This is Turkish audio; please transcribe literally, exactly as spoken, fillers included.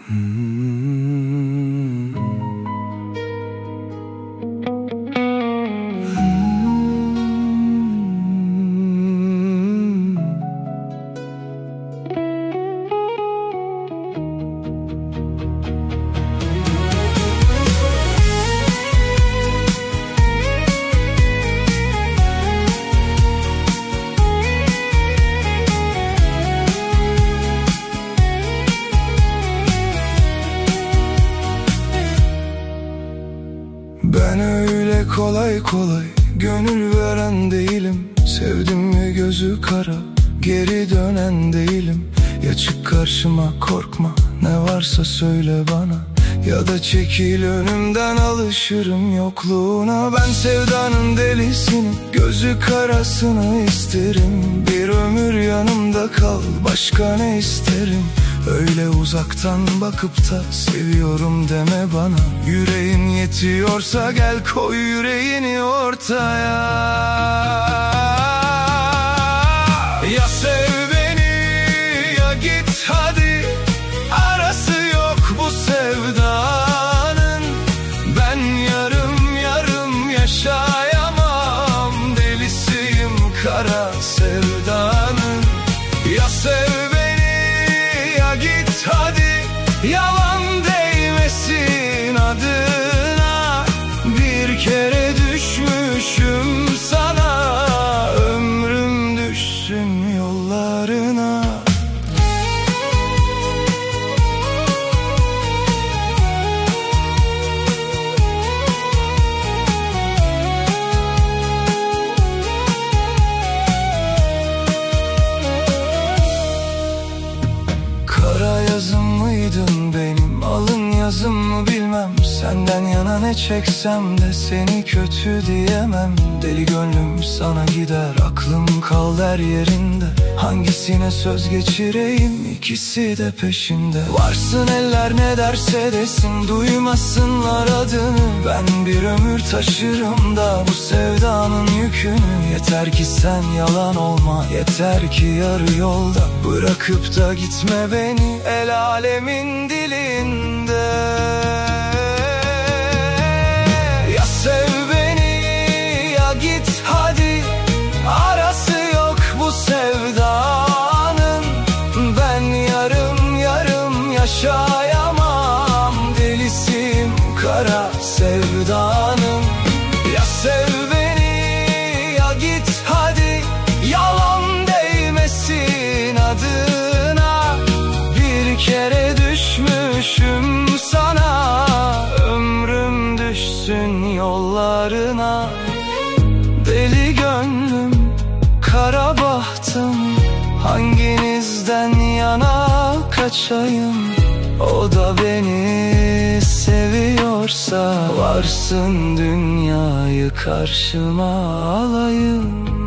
Hmm. Ben öyle kolay kolay gönül veren değilim. Sevdim mi gözü kara, geri dönen değilim. Ya çık karşıma, korkma, ne varsa söyle bana, ya da çekil önümden, alışırım yokluğuna. Ben sevdanın delisini, gözü karasını isterim. Bir ömür yanımda kal, başka ne isterim? Öyle uzaktan bakıp da seviyorum deme bana. Yüreğin yetiyorsa gel, koy yüreğini ortaya. Ya sev beni ya git hadi, arası yok bu sevdanın. Ben yarım yarım yaşayamam, delisiyim kara sevdanın. Ya sev git hadi, yalan değmesin adına. Bir kere düşmüşüm sana, ömrüm düşsün yollarına. Kara yazım mıydın benim, alın yazım mı bilmem. Senden yana ne çeksem de seni kötü diyemem. Deli gönlüm sana gider, aklım kal her yerinde. Hangisine söz geçireyim, ikisi de peşinde. Varsın eller ne derse desin, duymasınlar adını. Ben bir ömür taşırım da bu sevdanın yükünü. Yeter ki sen yalan olma, yeter ki yarı yolda bırakıp da gitme beni el alemin dilinde. Ya sev beni ya git hadi, arası yok bu sevdanın. Ben yarım yarım yaşayamam, delisiyim kara sevdanın. Ya sev beni ya git hadi, yalan değmesin adına. Bir kere düşmüşüm sana, ömrüm düşsün yollarına. Deli gönlüm, kara bahtım, hanginizden yana kaçayım? O da beni seviyorsa, varsın dünyayı karşıma alayım.